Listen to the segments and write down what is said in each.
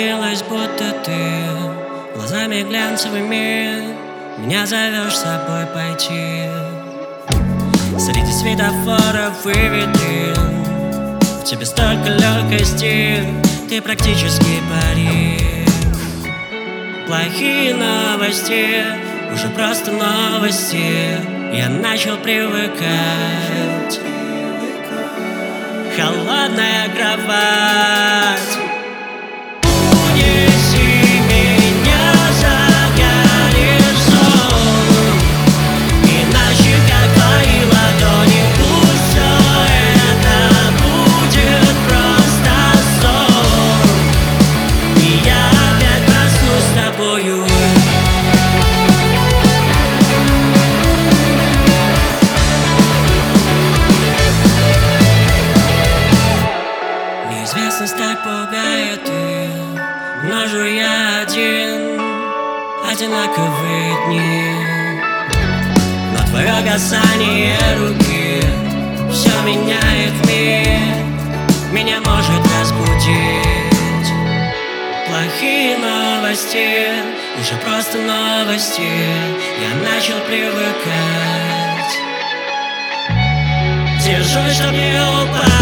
снилось, будто ты глазами глянцевыми меня зовешь с собой пойти. Среди светофоров и витрин в тебе столько легкости, ты практически парик. Плохие новости, уже просто новости, я начал привыкать. Холодная кровать, унеси меня за горизонт, иначе как твои ладони, пусть все это будет просто сон, и я опять проснусь с тобою. Неизвестность так пугает, и множу я одинаковые дни. Но твое касание руки все меняет мир, меня может разбудить. Плохие новости, уже просто новости, я начал привыкать. Держусь, чтоб не упасть.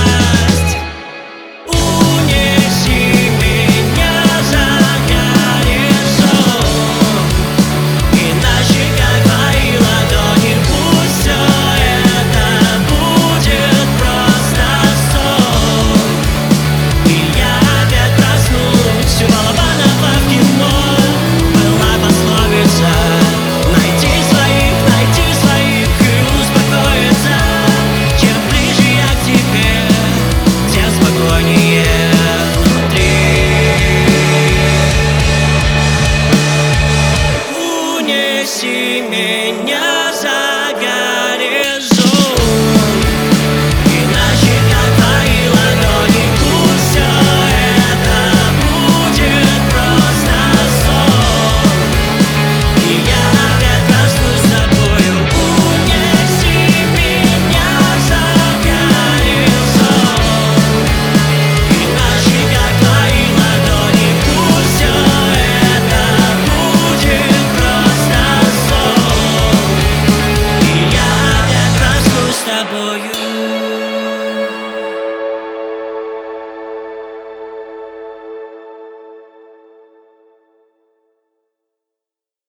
Унеси меня за горизонт, иначе как твои ладони, пусть все это будет просто сон, и я опять проснусь с тобою. Унеси меня за горизонт, иначе как твои ладони, пусть все это будет просто сон, и я опять проснусь с тобою.